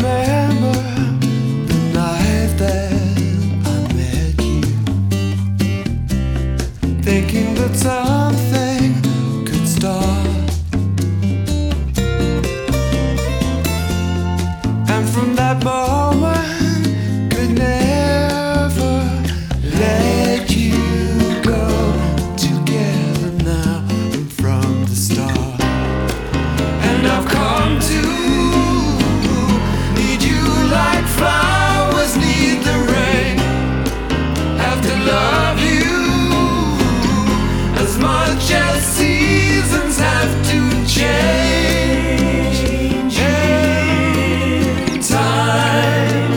remember the night that I met you, thinking that something could start. And from that moment, could never let you go. Together now and from the start. And I've come to need you like flowers need the rain. Have to love you as much as seasons have to change. Time.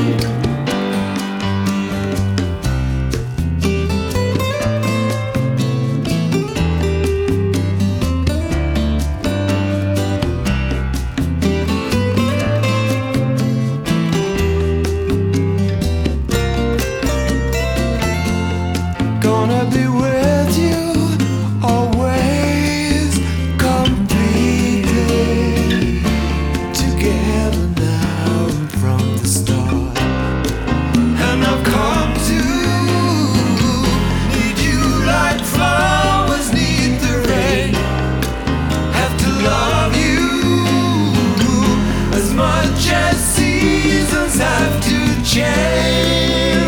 Gonna be with you always, completely together now and from the start. And I've come to need you like flowers need the rain. Have to love you as much as seasons have to change.